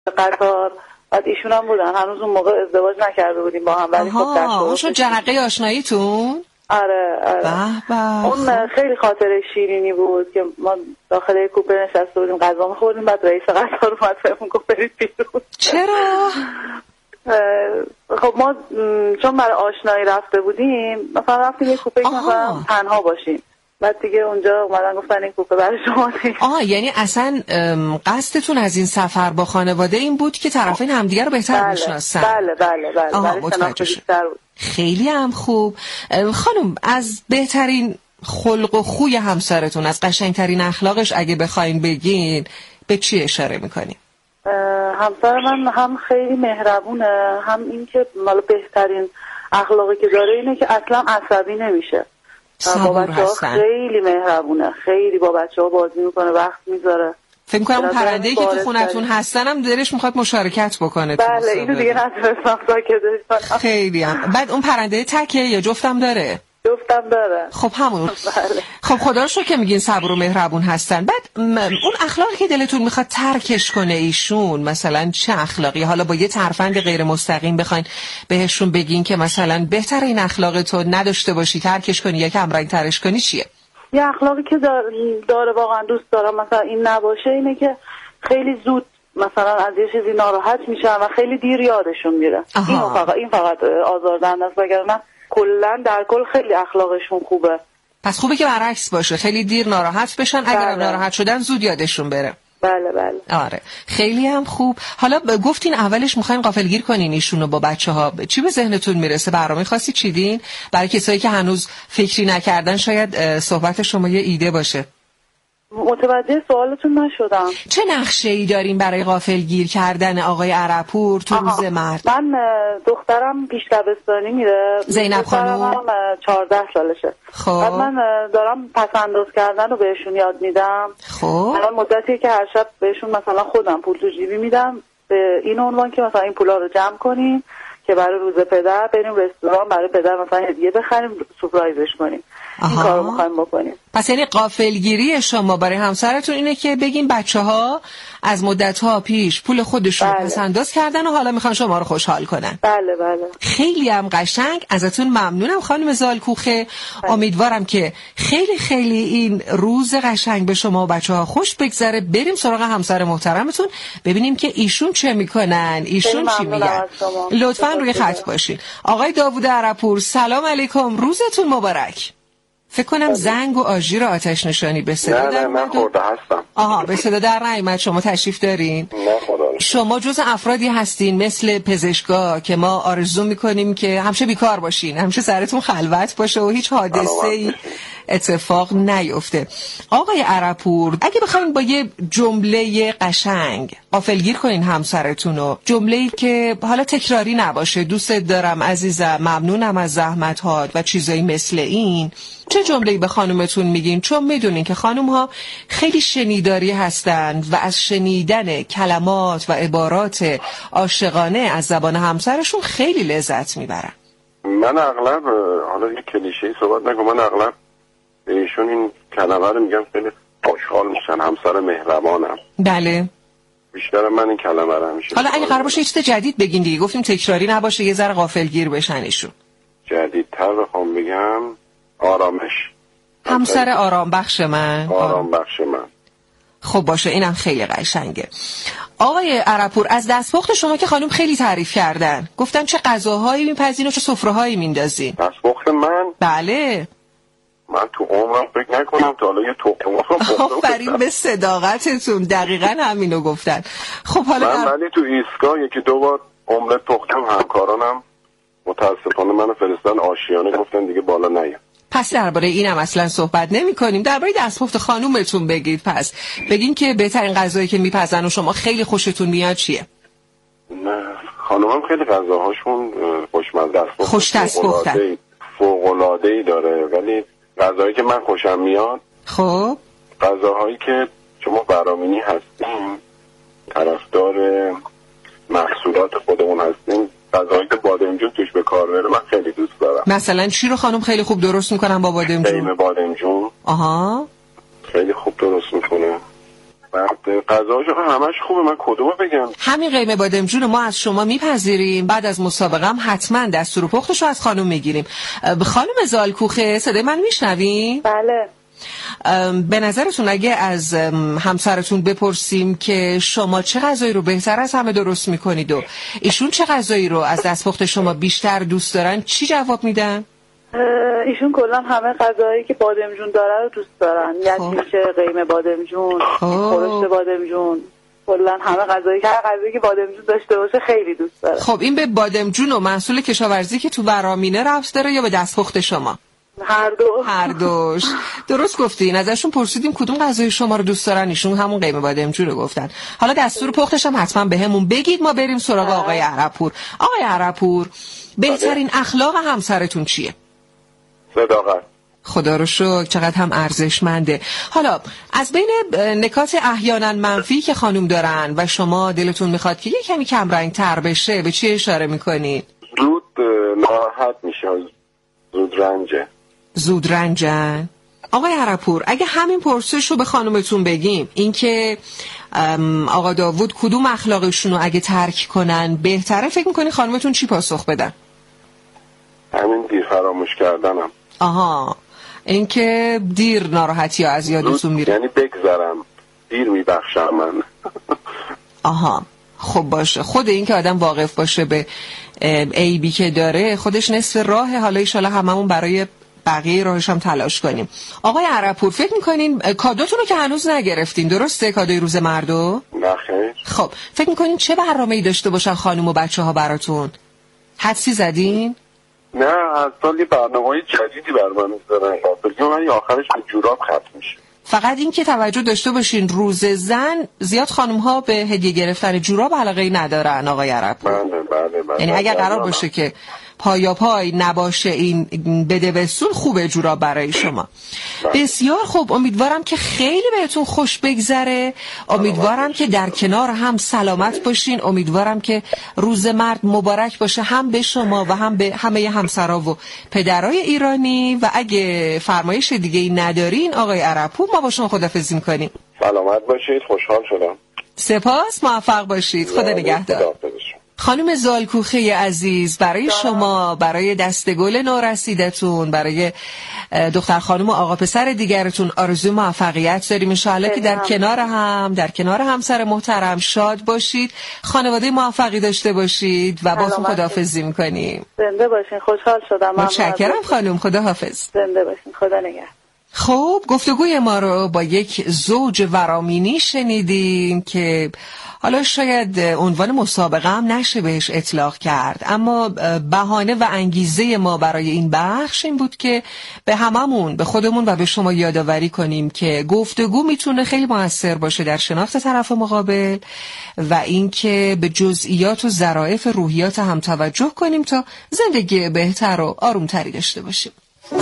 قطار. بعد ایشون هم بودن، هنوز اون موقع ازدواج نکرده بودیم با هم، ولی خب در اون شد جرقه آشناییتون؟ آره. اون خیلی خاطره شیرینی بود که ما داخل کوپه نشسته بودیم غذا می‌خوردیم، بعد رئیس قطار اومد بهمون گفت برید بیرون. چرا؟ خب ما چون برای آشنایی رفته بودیم، مثلا رفتیم یه کوپه مثلا تنها باشیم، بعد دیگه اونجا اومدن گفتن این کوپه برای شما نیست. یعنی اصلا قصدتون از این سفر با خانواده این بود که طرفین همدیگه رو بهتر بشناسن؟ بله. متوجه شدم. خیلی هم خوب. خانم، از بهترین خلق و خوی همسرتون، از قشنگترین اخلاقش اگه بخواین بگین به چی اشاره میکنیم؟ همسر من هم خیلی مهربونه، هم این که مال بهترین اخلاقی که داره اینه که اصلا عصبی نمیشه. با بچه‌ها خیلی مهربونه، خیلی با بچه‌ها بازی میکنه، وقت میذاره. فکر می‌کنم اون پرنده‌ای که تو خونتون هستن هم دلش میخواد مشارکت بکنه. بله، اینو دیگه نتونستم ساکتش کنم. خیلی هم. بعد اون پرنده تکه یا جفتم داره؟ جفتم داره. خب همون. بله. خب خدا رو شکر که میگین صبور و مهربون هستن. بعد اون اخلاقی که دلتون میخواد ترکش کنه ایشون، مثلا چه اخلاقی؟ حالا با یه ترفند غیر مستقیم بخواین بهشون بگین که مثلا بهتره این اخلاق تو نداشته باشی، ترکش کنی یا کمرنگ ترش کنی، چیه؟ یه اخلاقی که داره واقعا دوست دارم مثلا این نباشه اینه که خیلی زود مثلا از یه چیزی ناراحت میشن و خیلی دیر یادشون میره. این فقط آزاردهنده است، وگرنه کلا در کل خیلی اخلاقشون خوبه. پس خوبه که برعکس باشه، خیلی دیر ناراحت بشن، اگر ناراحت شدن زود یادشون بره. بله. آره، خیلی هم خوب. حالا گفتین اولش میخواین غافلگیر کنین ایشونو با بچه‌ها، چی به ذهنتون میرسه؟ برنامه خاصی چیدین؟ برای کسایی که هنوز فکری نکردن شاید صحبت شما یه ایده باشه. متوجه سوالتون نشدم. چه نقشه‌ای دارین برای غافلگیر کردن آقای عرپور تو روز مرد؟ من دخترم پیش دبستانی میره، زینب خانم 14 سالشه. خب بعد من دارم پس‌انداز کردن رو بهشون یاد میدم. خب الان مدتی که هر شب بهشون مثلا خودم پول تو جیبی میدم به این عنوان که مثلا این پولا رو جمع کنیم که برای روز پدر بریم رستوران برای پدر مثلا هدیه بخریم، سورپرایزش کنیم. این کارو می‌خوایم بکنیم. پس یعنی غافلگیری شما برای همسرتون اینه که بگین بچه‌ها از مدت‌ها پیش پول خودشون پس‌انداز کردن و حالا میخوان شما رو خوشحال کنن. بله. خیلی هم قشنگ. ازتون ممنونم خانم زالکوخه. امیدوارم که خیلی خیلی این روز قشنگ به شما و بچه‌ها خوش بگذره. بریم سراغ همسر محترمتون ببینیم که ایشون چه میکنن، ایشون چی میگن. لطفاً روی خط باشین. آقای داوود عرپور، سلام علیکم، روزتون مبارک. فکر کنم زنگ و آژیر آتش نشانی به صدا در من خورده هستم. به صدا در نیامد. شما تشریف دارین؟ نه خدا. شما جز افرادی هستین مثل پزشکا که ما آرزو میکنیم که همیشه بیکار باشین، همیشه سرتون خلوت باشه و هیچ حادثه‌ای اتفاق نیفته. آقای عرپور، اگه بخواید با یه جمله قشنگ غافلگیر کنین همسرتونو، جمله‌ای که حالا تکراری نباشه، دوستت دارم عزیزم، ممنونم از زحمت‌هات و چیزایی مثل این، چه جمله‌ای به خانومتون میگین؟ چون میدونین که خانوم‌ها خیلی شنیداری هستند و از شنیدن کلمات و عبارات عاشقانه از زبان همسرشون خیلی لذت میبرن. من اغلب حالا یه کلیشه‌ای صحبت نکنم، من اغلب ایشون این کلمه رو میگم خیلی خوشحال میشن، همسر مهربانم. بله. بیشتر من این کلمه رو همیشه. حالا اگه قرار باشه یه چیز جدید بگین دیگه، گفتیم تکراری نباشه، یه ذره غافلگیر بشن ایشون. جدیدتر بخوام بگم آرامش. همسر آرام بخش من. آرام بخش من. خب باشه، اینم خیلی قشنگه. آقای عرپور، از دستپخت شما که خانم خیلی تعریف کردن، گفتن چه غذاهایی میپزین و چه سفره‌هایی میندازین. دستپخت من؟ بله. من تو عمرم فکر نکنم تا حالا یه تخم مرغ پختم. آفرین به صداقتتون، دقیقاً همینو گفتن. خب حالا من ولی تو ایستگاه یکی دو بار املت پختم، همکارانم متاسفانه منو فرستادن آشیانه، گفتن دیگه بالا نیا. پس درباره اینم اصلا صحبت نمی کنیم. درباره دستپخت خانومتون بگید. پس بگین که بهترین غذایی که میپزن و شما خیلی خوشتون میاد چیه؟ نه خانومم خیلی غذاهاشون خوشمزه است، خوش دستپختن، فوق‌العاده‌ای داره، ولی غذایی که من خوشم میاد، خب غذاهایی که شما برامینی هستیم، طرفدار محصولات خودمون هستیم، غذایی که بادمجون توش به کار بره من خیلی دوست دارم. مثلا چی رو خانم خیلی خوب درست میکنن با بادمجون؟ قیم بادمجون. آها، خیلی خوب درست میکنه. بعد غذاشو همش خوبه، من کدومو بگم؟ همین قیمه بادمجون ما از شما میپذیریم، بعد از مسابقه هم حتما دستور پختشو از خانم میگیریم. خانم زالکوخه صدای من میشنوین؟ بله. به نظرتون اگه از همسرتون بپرسیم که شما چه غذایی رو بهتر از همه درست میکنید و ایشون چه غذایی رو از دستپخت شما بیشتر دوست دارن، چی جواب میدن؟ ایشون کلا همه غذایی که بادمجون داره رو دوست دارن، یعنی قیمه بادمجون، خورشت بادمجون، کلا همه غذایی که بادمجون داشته باشه خیلی دوست داره. خب این به بادمجون و محصول کشاورزی که تو برامینه ربط داره یا به دستپخت شما؟ هر دوش. درست گفتین. ازشون پرسیدیم کدوم غذای شما رو دوست دارن، ایشون همون قیمه بادمجون رو گفتن. حالا دستور پختش هم حتما بهمون بگید، ما بریم سراغ آقای عربپور. آقای عربپور، بهترین اخلاق همسرتون چیه؟ صداقت. خدا رو شکر، چقدر هم ارزشمنده. حالا از بین نکات احیانا منفی که خانم دارن و شما دلتون میخواد که یه کمی کم رنگ تر بشه، به چی اشاره میکنید؟ زود ناراحت میشه، زود رنجن. آقای عربپور، اگه همین پرسش رو به خانومتون بگیم، اینکه آقا داوود کدوم اخلاقشون رو اگه ترک کنن بهتره، فکر میکنی خانومتون چی پاسخ بدن؟ همین دیر فراموش کردنم. آها، اینکه دیر ناراحتی از یادتون میره، یعنی بگذرم، دیر میبخشم من. آها، خب باشه. خود این که آدم واقف باشه به عیبی که داره خودش نصف راهه. حالا ایشالا هممون برای بقیه راهش هم تلاش کنیم. آقای عربپور، فکر میکنین کادوتون رو که هنوز نگرفتین، درسته؟ کادوی روز مردو؟ نه خیر. خب فکر میکنین چه برنامه‌ای داشته باشن خانم و بچه ها براتون؟ حدسی زدین؟ نه، از سال یه برنامه‌های جدیدی بر من میذارن، من آخرش به جوراب ختم میشه. فقط این که توجه داشته باشین روز زن زیاد خانم ها به هدیه گرفتن جوراب علاقه ندارن آقای عربپور. بله. یعنی اگر قرار باشه که پای نباشه این بدبستون، خوبه جوراب برای شما. بسیار خوب، امیدوارم که خیلی بهتون خوش بگذره، امیدوارم که در کنار هم سلامت باشین، امیدوارم که روز مرد مبارک باشه، هم به شما و هم به همه همسرا و پدرای ایرانی. و اگه فرمایش دیگه ای ندارین آقای عربپور، ما با شما خداحافظی می‌کنیم. سلامت باشید، خوشحال شدم. سپاس، موفق باشید، خدا نگهدار. خانم زالکوخه عزیز، برای شما، برای دستگل نورسیدتون، برای دختر خانم و آقا پسر دیگرتون آرزوی موفقیت داریم. انشاءالله که در کنار همسر محترم شاد باشید، خانواده موفقی داشته باشید و باتون خداحافظی میکنیم. زنده باشین، خوشحال شدم. متشکرم خانم، خداحافظ. زنده باشین، خدا نگهدار. خب، گفتگوی ما رو با یک زوج ورامینی شنیدیم که حالا شاید عنوان مسابقه هم نشه بهش اطلاق کرد، اما بهانه و انگیزه ما برای این بخش این بود که به هممون، به خودمون و به شما یادآوری کنیم که گفتگو میتونه خیلی موثر باشه در شناخت طرف مقابل و اینکه به جزئیات و ظرافت روحیات هم توجه کنیم تا زندگی بهتر و آرومتری داشته باشیم.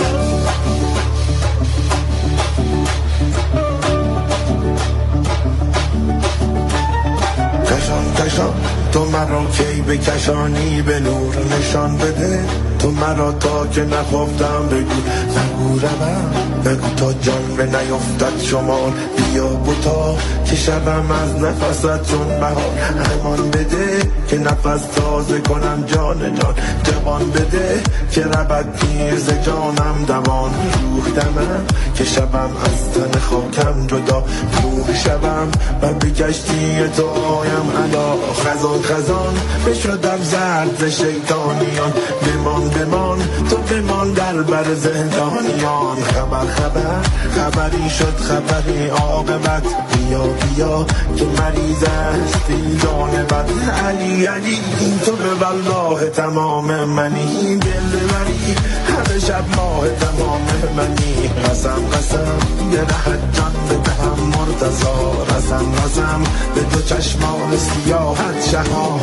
کشان تو مرا کی بکشانی، به نور نشان بده تو مرا تا که نخفتم، بگو روم، بگو تا جان به نیفتد شمال، بیا بوتا که شبم از نفست چون بهار، امان بده که نفس تازه کنم جان جوان بده که ربط پیر ز جانم دوان، روح دمم که شبم از تن خاکم جدا، روح شبم و بکشتی تو آیم علا، خزان بشدم زرد ز شیطانیان، بمان تو بمان در بر زندانیان، خبری شد خبری عاقبت، بیا که مریض است این جان بد، علی این تو به والله تمام منی، دل بری همه شب ماه تمام منی، قسم یه رهت جان به هم مرتضا، رسم به دو چشمان سیاحت شها.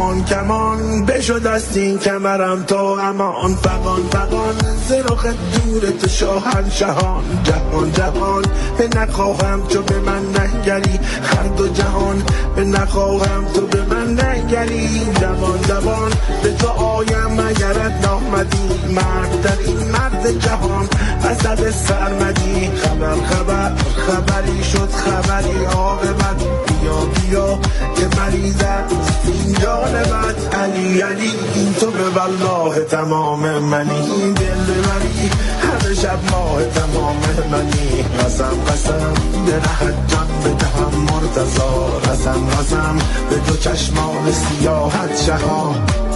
کمان بشد از این کمرم تا امان. فقان فقان زرخ دور تو شاهنشهان. جهان جهان به نخواهم تو به من نگری. هر دو جهان به نخواهم تو به من نگری. جوان جوان به تو آیم اگرت نامدی. مرد در این مرد جهان اسد سرمدی. خبر خبر خبری شد خبری عاقبت. بیا بیا که مریض است این جان بد. علی علی این تو به والله تمام منی. دل منی همه شب ماه تمام منی. قسم قسم به رهت جان بدهم مرتضا. قسم قسم به دو چشمان سیاحت شها.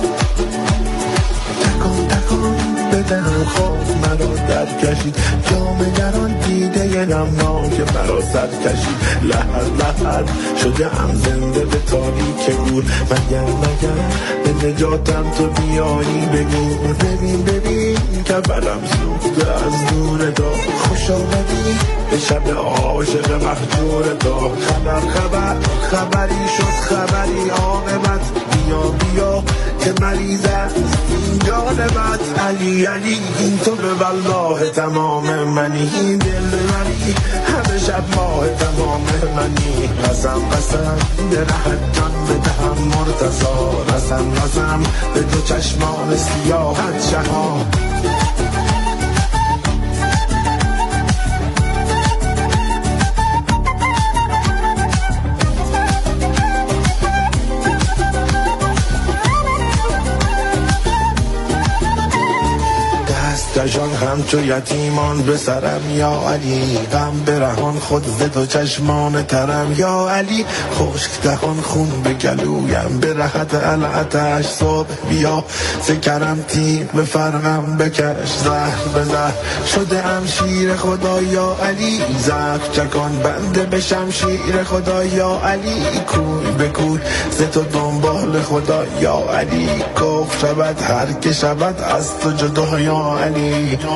تکان تکان بدن خواب مرا در کشید. جام گران دیده نمناک مرا سر کشید. لحظ لحظ شده ام زنده به تاریک گور. مگر به نجاتم تو بیایی بگو. ببین ببین که برم سوخته از دور تو. خوش آمدی به شب عاشق مهجور تو. خبر خبر خبری شد خبری عاقبت. بیا بیا که مریض است این جان بد. علی علی این تو به والله تمام منی. دل منی همه شب ماه تمام منی. قسم قسم به رهت جان بدهم مرتضا. قسم قسم به دو چشمان سیاحت شها. دشان همچو یتیمان به سرم یا علی. غم برهان خود ز تو چشمان ترم یا علی. خشک دهان خون به گلویم به رهت العتش. صبح بیا سکرم تیر به فرقم بکش. زهر به زهر شده ام شیر خدا یا علی. زهر چکان بنده به شمشیر خدا یا علی. کوی به کوی ز تو دنبال خدا یا علی. کف شود هر که شود از تو جدا یا علی.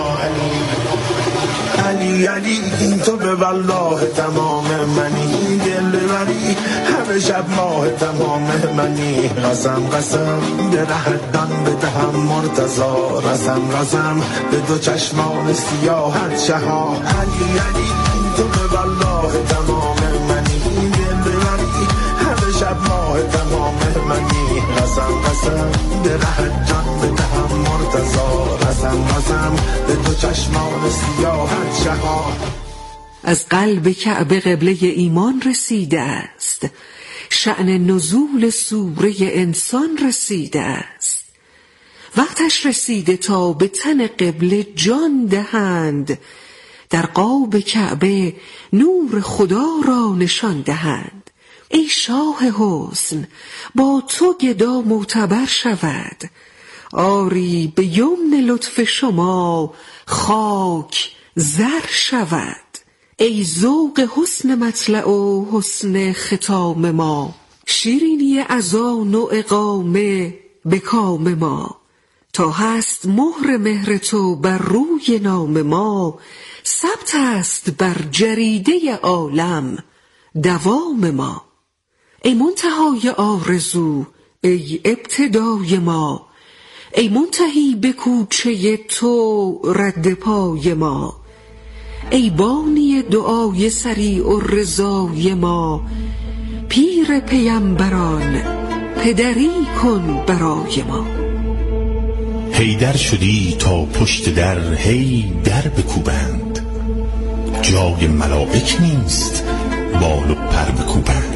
علی علی این تو به والله تمام منی. دل منی همه شب ماه تمام منی. قسم قسم به رهت دان بدهم مرتضا. قسم قسم به دو چشمان سیاحت شها. علی علی این تو به والله تمام منی. دل منی همه شب ماه تمام منی. قسم قسم به رهت جان بدهم مرتضا. قسم قسم به دو چشمان سیاحت شها. از قلب کعبه قبله ایمان رسیده است. شأن نزول سوره انسان رسیده است. وقتش رسیده تا به تن قبله جان دهند. در قاب کعبه نور خدا را نشان دهند. ای شاه حسن با تو گدا معتبر شود. آری به یمن لطف شما خاک زر شود. ای ذوق حسن مطلع و حسن ختام ما. شیرینی اذان و اقامه به کام ما. تا هست مهر مهر تو بر روی نام ما. ثبت است بر جریده عالم دوام ما. ای منتهای آرزو ای ابتدای ما. ای منتهی به کوچه تو رد پای ما. ای بانی دعای سریع و رضای ما. پیر پیمبران پدری کن برای ما. حیدر شدی تا پشت در هی در بکوبند. جای ملائک نیست بال و پر بکوبند.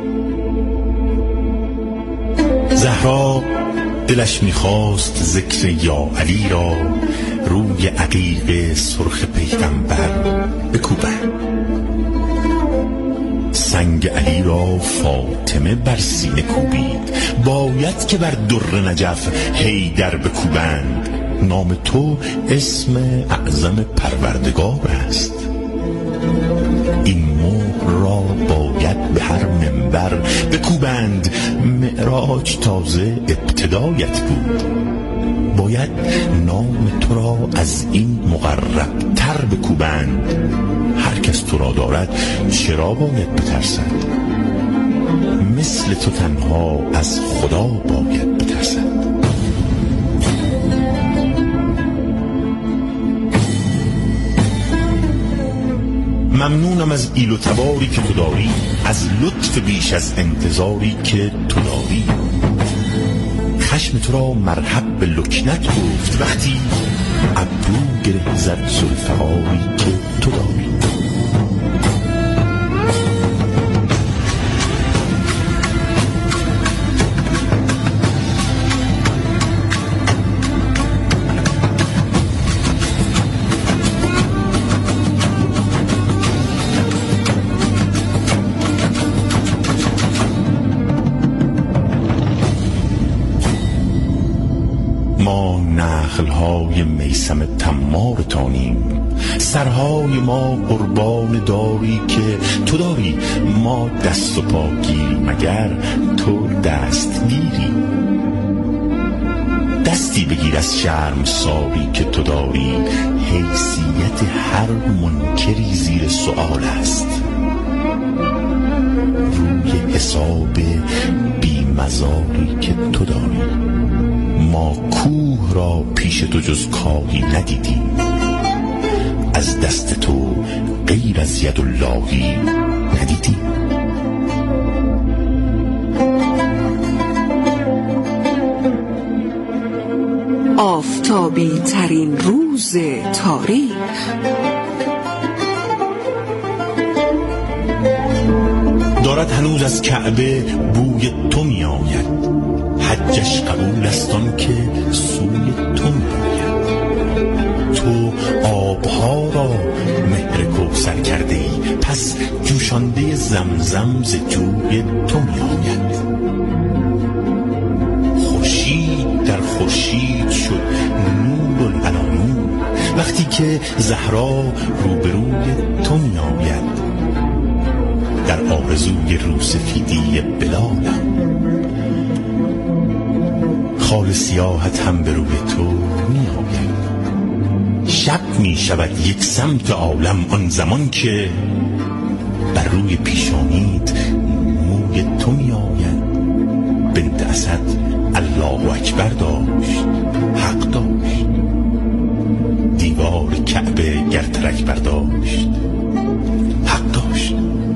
زهرا دلش میخواست ذکر یا علی را روی عقیق سرخ پیغمبر بکوبند. سنگ علی را فاطمه بر سینه کوبید. باید که بر در نجف حیدر بکوبند. نام تو اسم اعظم پروردگار است. این مهر را باید به هر منبر بکوبند. معراج تازه ابتدایت بود. باید نام تو را از این مقرب تر بکوبند. هر کس تو را دارد چرا باید بترسد؟ مثل تو تنها از خدا باید بترسد. ممنونم از ایل و تباری که تو داری، از لطف بیش از انتظاری که تو داری. خشم تو را مرحب به لکنت گفت وقتی ابرو گره زد زلفقاری که تو داری. ما نخلهای میسم تمار تانیم، سرهای ما قربان داری که تو داری. ما دست و پا گیریم مگر تو دستگیری. دستی بگیر از شرم ساری که تو داری. حیثیت هر منکری زیر سؤال است. روی حساب بی مزاری که تو داری. ما کوه را پیش تو جز کاری ندیدیم، از دست تو غیر از ید اللهی ندیدیم. آفتابی ترین روز تاریخ. دارد هنوز از کعبه بوی تو می آید. حجش قبول است آن که سوی تو می‌آید. تو آبها را مهر کوثر کرده ای، پس جوشانده زمزم ز جوی تو می‌آید. خورشید در خورشید شد نور علی نور، وقتی که زهرا روبروی تو می‌آید. در آرزوی روسفیدی بلالم، خال سیاحت هم به روی تو می آید. شب می شود یک سمت عالم آن زمان که بر روی پیشانیت موی تو می آید. بنت اسد الله اکبر داشت، حق داشت. دیوار کعبه گر ترک برداشت، حق داشت.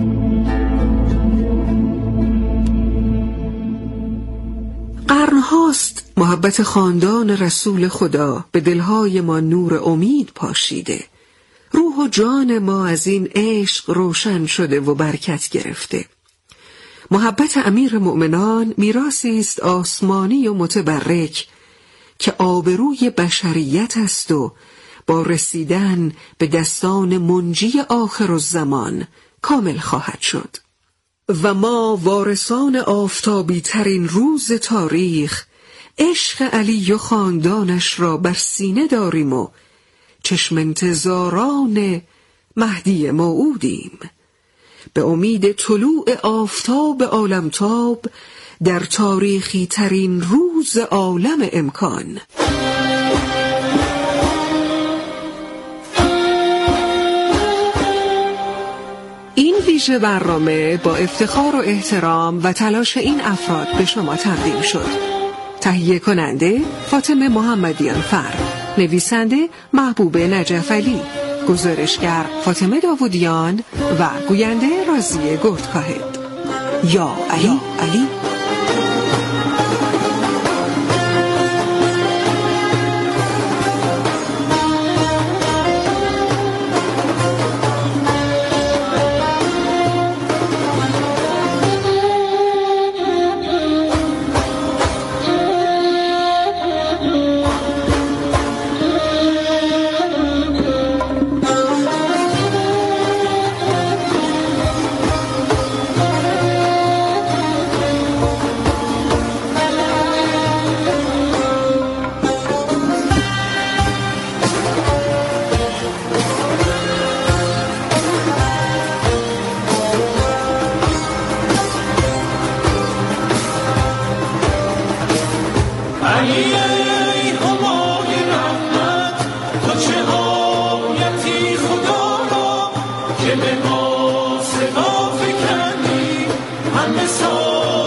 قرنهاست محبت خاندان رسول خدا به دلهای ما نور امید پاشیده. روح و جان ما از این عشق روشن شده و برکت گرفته. محبت امیر مؤمنان میراثی است آسمانی و متبرک که آبروی بشریت است و با رسیدن به دستان منجی آخرالزمان کامل خواهد شد. و ما وارثان آفتابی ترین روز تاریخ عشق علی و خاندانش را بر سینه داریم و چشم انتظاران مهدی موعودیم. به امید طلوع آفتاب عالمتاب در تاریخی ترین روز عالم امکان. این ویژه برنامه با افتخار و احترام و تلاش این افراد به شما تقدیم شد. تهیه کننده فاطمه محمدیان فر، نویسنده محبوب نجف علی، گزارشگر فاطمه داودیان و گوینده رازیه گردکاهد. یا علی علی. که به ما صدا فکندی همه سال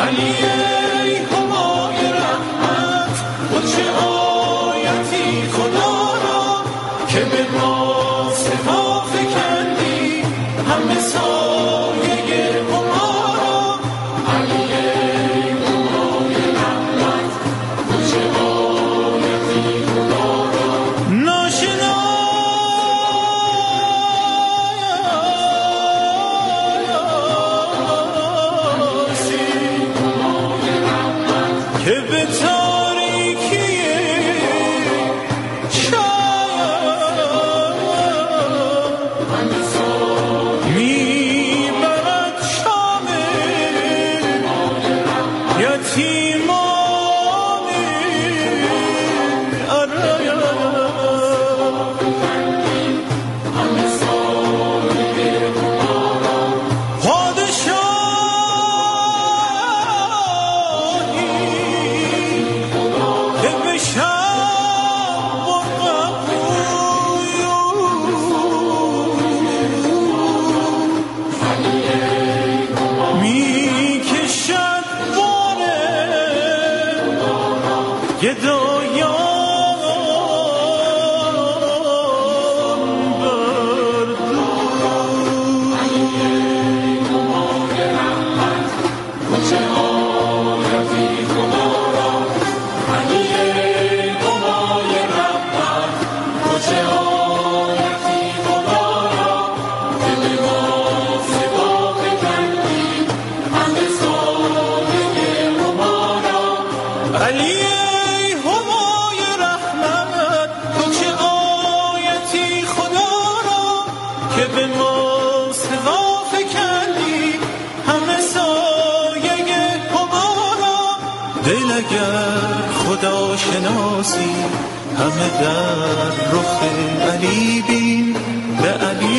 همه در رخ علی بین، به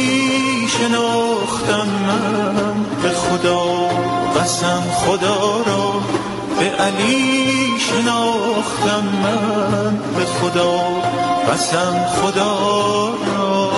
علی شناختم من، به خدا قسم خدا را، به علی شناختم من، به خدا قسم خدا را.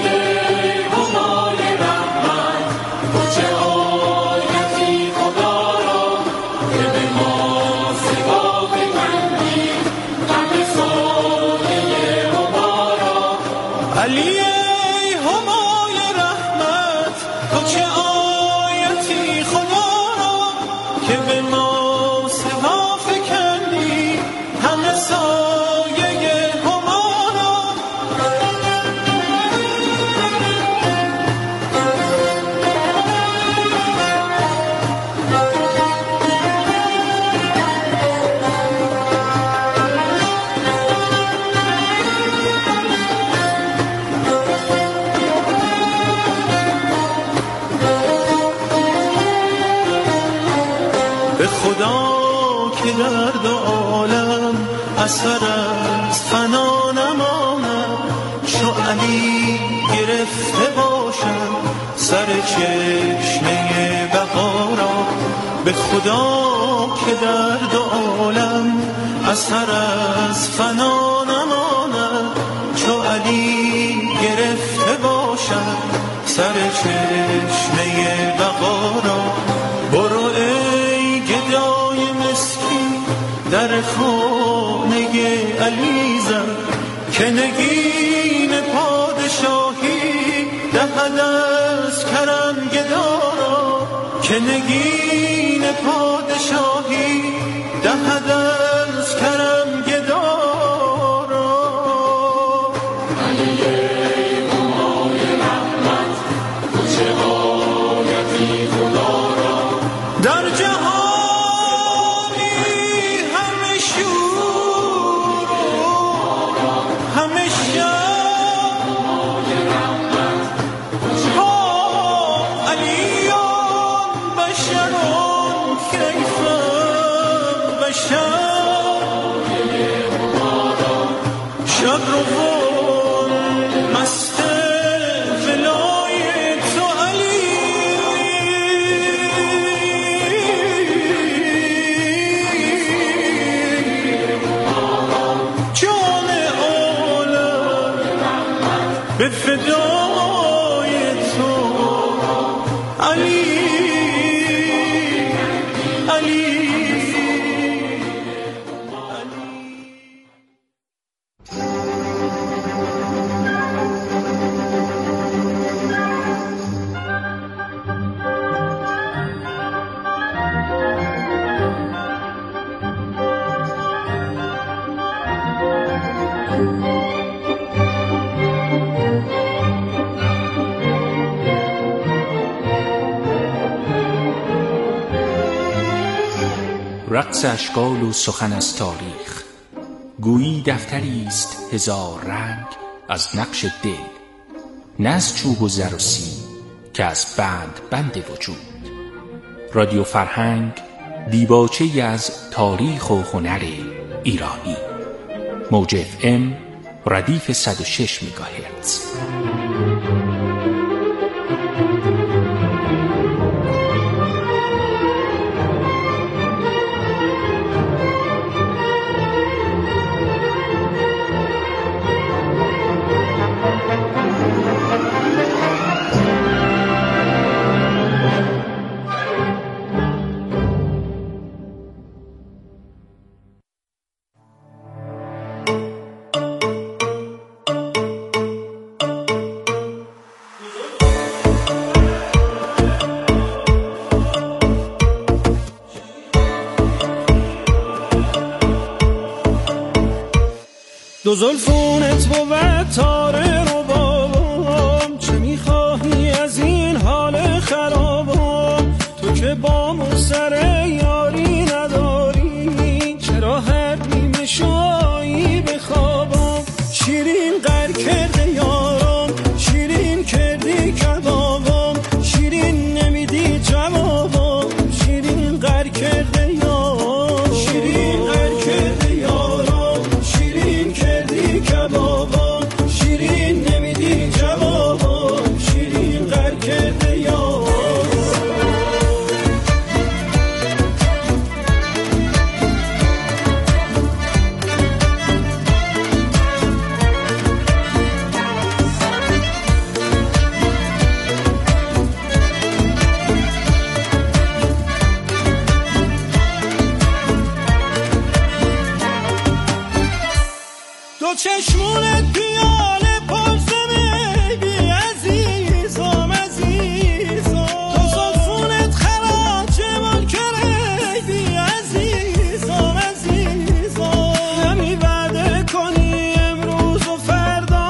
علی ای همای رحمت، تو چه آیتی خدا را، که به ما سوا فکندی همه سایه هما را. به خدا که در دو عالم اثر از فنا نماند، چو علی گرفته باشد سر چشمه بقا را. به خدا که در دو عالم اثر از فنا نماند، چو علی گرفته باشد سر چشمه بقا را. برو گدای مسکین در خانه علی زن، که نگین پادشاهی دهد از کرم گدارا، که نگین پادشاهی دهد از کرم گدارا. علی همای رحمت، تو چه آیتی خدا را، در جهانی همه شور همه شب ها، علیان بشران کیفم بشر، شب روان مست ولای تو علی. جان عالم به فدای تو علی. علی. رقص اشکال و سخن از تاریخ، گویی دفتری است هزار رنگ از نقش دل، نه از چوب و زر و سیم که از بند وجود. رادیو فرهنگ دیباچه‌ای از تاریخ و هنر ایرانی. موج FM ردیف 106 مگاهرتز. دو زلفونت بود تاره رو بابام، چه میخواهی از این حال خرابام؟ تو که با سر یاری نداری، چرا هر نیمه شایی بخوابم؟ شیرین قر کرده یارم، شیرین کردی کبابم، شیرین نمیدی جوابم، شیرین قر کرده یارم، شیرین قر کرده یارم، شیرین کردی کبابم، شیرین نمیدی جوابم، شیرین قر کرده یارم. دو چشمونت پیاله پرسمه بی عزیزم عزیزم، دو زلفونت خراج منکره بی عزیزم عزیزم، نمی وعده کنی امروز و فردا،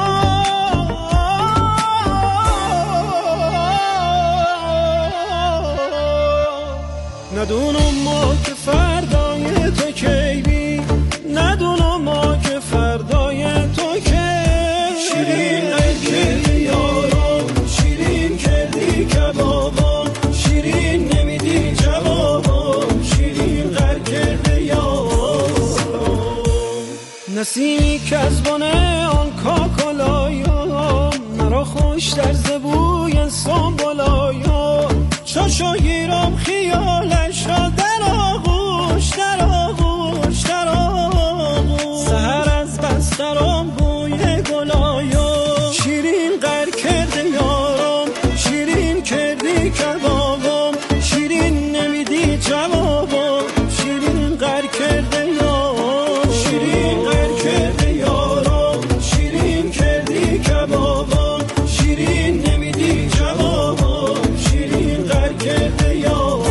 ندونم ما که فردای تو کی بی، ندونم ما که فردای تو که شیرین کردی یارم، شیرین کردی کبابم، شیرین نمیدی جوابم، شیرین غر کرده یارم. نسیمی که از بانه آن کاکلایم، مرا خوش در زبوی سنبلایم، چاشو گیرم خیالش را در آغوش در آغوش در آغوش، سحر از بسترم بوی گلایم، شیرین غر کرده یارم، شیرین کردی کبابم، شیرین نمیدی جوابم، شیرین غر کرده یارم، شیرین غر کرده یارم، شیرین کردی کبابم، شیرین نمیدی جوابم، شیرین غر کرده یارم.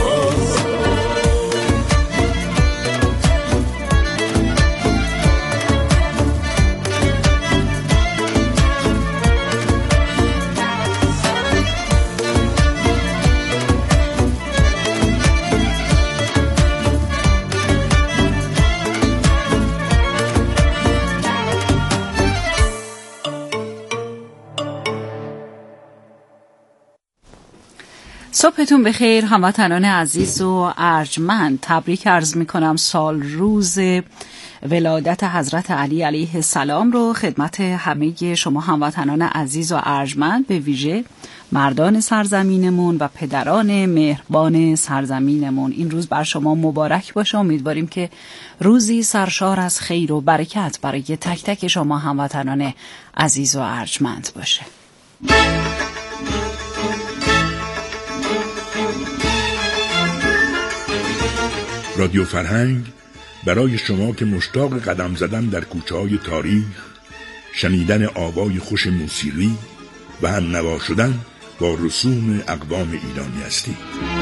صبحتون بخیر هموطنان عزیز و ارجمند. تبریک عرض میکنم سال روز ولادت حضرت علی علیه السلام رو خدمت همه شما هموطنان عزیز و ارجمند، به ویژه مردان سرزمینمون و پدران مهربان سرزمینمون. این روز بر شما مبارک باشه. امیدواریم که روزی سرشار از خیر و برکت برای تک تک شما هموطنان عزیز و ارجمند باشه. رادیو فرهنگ برای شما که مشتاق قدم زدن در کوچه‌های تاریخ، شنیدن آوای خوش موسیقی و هم نوا شدن با رسوم اقوام ایرانی هستید.